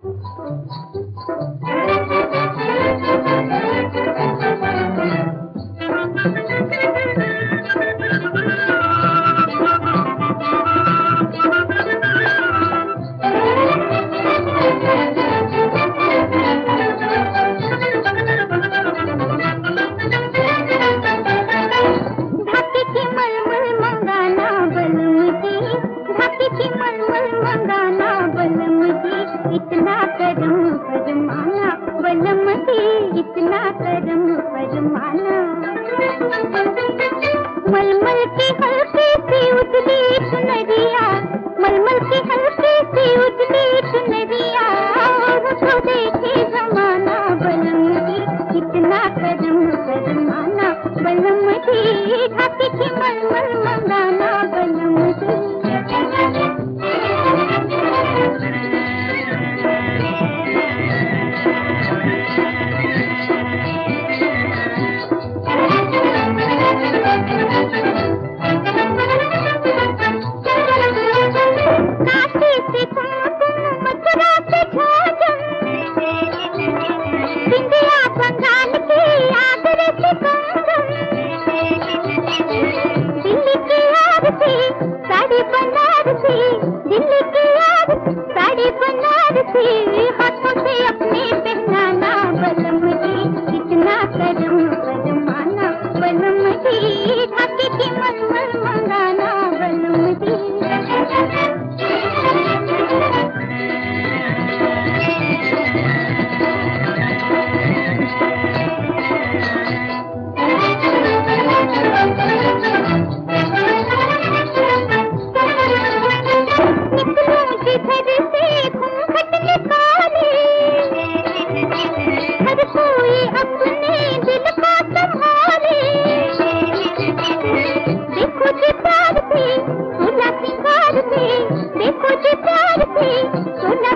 इतना करम फरमाना बलम जी, इतना करम फरमाना। मलमल की हल्की सी उजली चुनरिया, मलमल की हल्की सी उजली चुनरिया, तो देखे जमाना बलम जी, इतना करम फरमाना बलम जी, ढाकी की मलमल मंगाना बलम जी। साड़ी बनारसी, दिल्ली की याद साड़ी बनारसी, हाथों से अपने पहनाना बलम जी, इतना करम फरमाना बलम जी, ढाके की मलमल मंगाना बलम जी। हर कोई अपने दिल को संभाले, देखो जी प्यार से सोलह सिंगार से, देखो जी प्यार से सोलह